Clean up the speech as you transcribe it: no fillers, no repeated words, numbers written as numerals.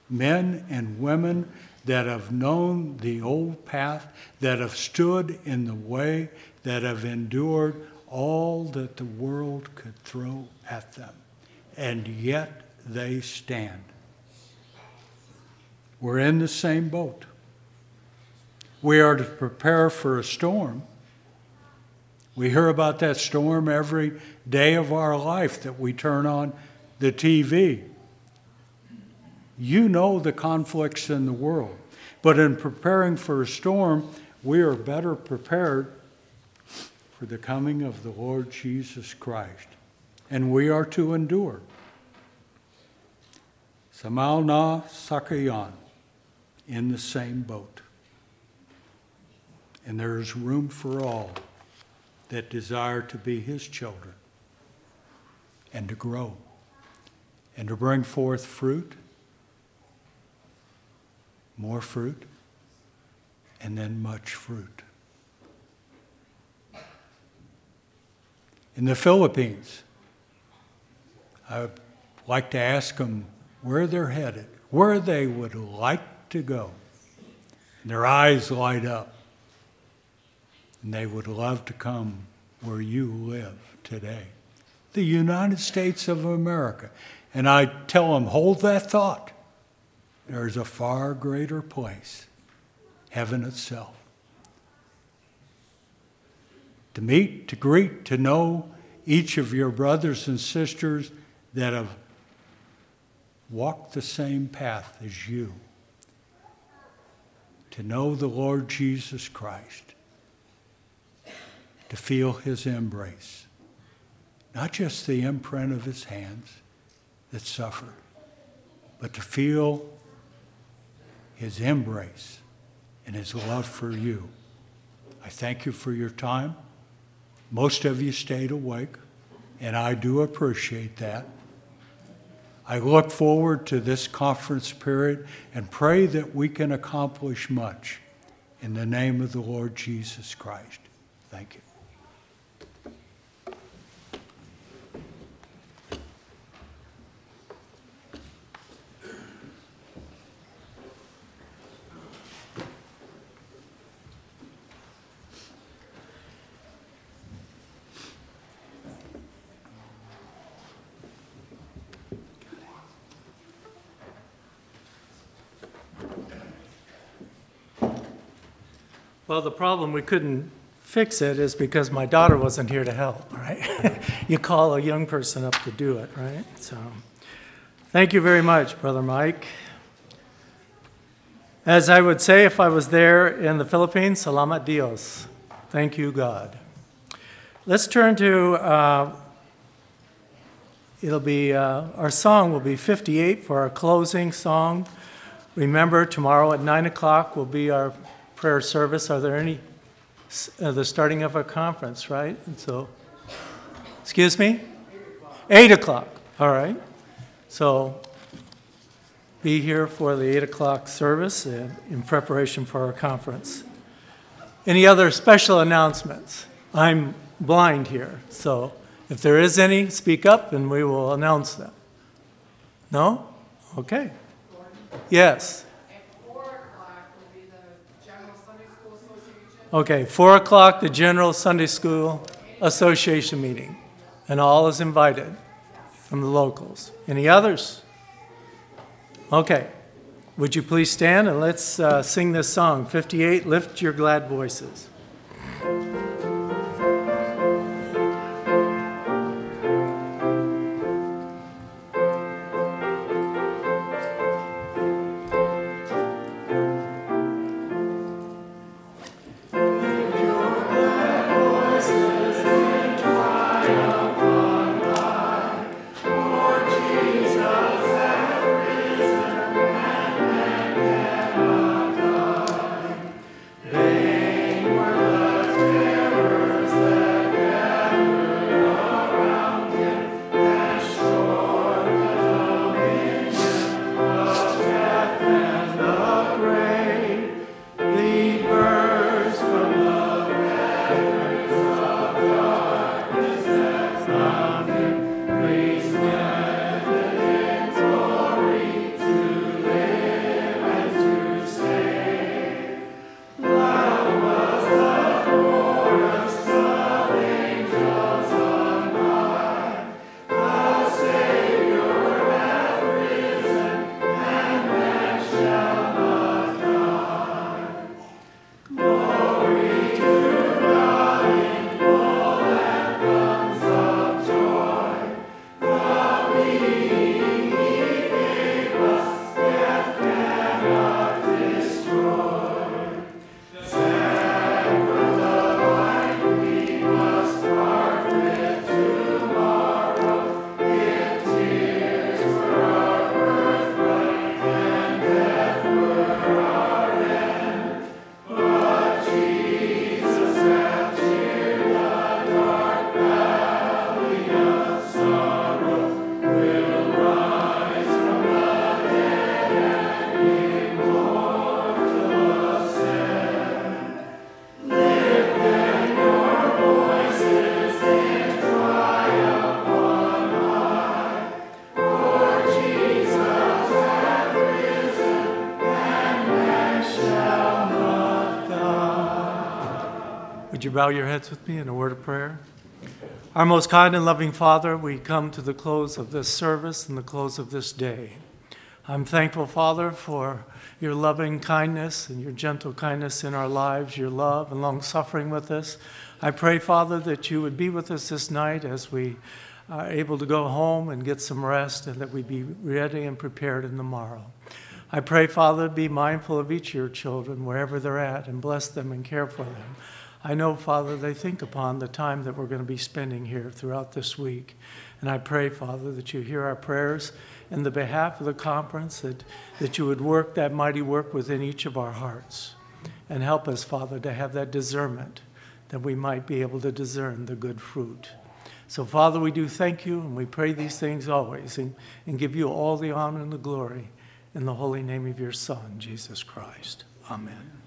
men and women that have known the old path, that have stood in the way, that have endured all that the world could throw at them. And yet they stand. We're in the same boat. We are to prepare for a storm. We hear about that storm every day of our life that we turn on the TV. You know the conflicts in the world. But in preparing for a storm, we are better prepared for the coming of the Lord Jesus Christ. And we are to endure. Samalna Sakayan, in the same boat. And there is room for all that desire to be his children and to grow and to bring forth fruit, more fruit, and then much fruit. In the Philippines, I'd like to ask them where they're headed, where they would like to go. And their eyes light up. And they would love to come where you live today, the United States of America. And I tell them, hold that thought. There's a far greater place, heaven itself. To meet, to greet, to know each of your brothers and sisters that have walked the same path as you. To know the Lord Jesus Christ. To feel his embrace. Not just the imprint of his hands that suffered, but to feel his embrace and his love for you. I thank you for your time. Most of you stayed awake, and I do appreciate that. I look forward to this conference period and pray that we can accomplish much in the name of the Lord Jesus Christ. Thank you. Well, the problem we couldn't fix it is because my daughter wasn't here to help, right? You call a young person up to do it, right? So, thank you very much, Brother Mike. As I would say if I was there in the Philippines, Salamat Dios. Thank you, God. Let's turn to, our song will be 58 for our closing song. Remember, tomorrow at 9 o'clock will be our prayer service. Are there any, the starting of a conference, right? And so, excuse me? 8 o'clock, all right. So, be here for the 8 o'clock service in preparation for our conference. Any other special announcements? I'm blind here, so if there is any, speak up and we will announce them. No? Okay. Yes. Okay, 4 o'clock, the General Sunday School Association meeting. And all is invited from the locals. Any others? Okay. Would you please stand and let's sing this song, 58, Lift Your Glad Voices. They were Would you bow your heads with me in a word of prayer? Our most kind and loving Father, we come to the close of this service and the close of this day. I'm thankful, Father, for your loving kindness and your gentle kindness in our lives, your love and long suffering with us. I pray, Father, that you would be with us this night as we are able to go home and get some rest, and that we be ready and prepared in the morrow. I pray, Father, be mindful of each of your children wherever they're at, and bless them and care for them. I know, Father, they think upon the time that we're going to be spending here throughout this week. And I pray, Father, that you hear our prayers in the behalf of the conference, that you would work that mighty work within each of our hearts. And help us, Father, to have that discernment, that we might be able to discern the good fruit. So, Father, we do thank you, and we pray these things always, and give you all the honor and the glory in the holy name of your Son, Jesus Christ. Amen.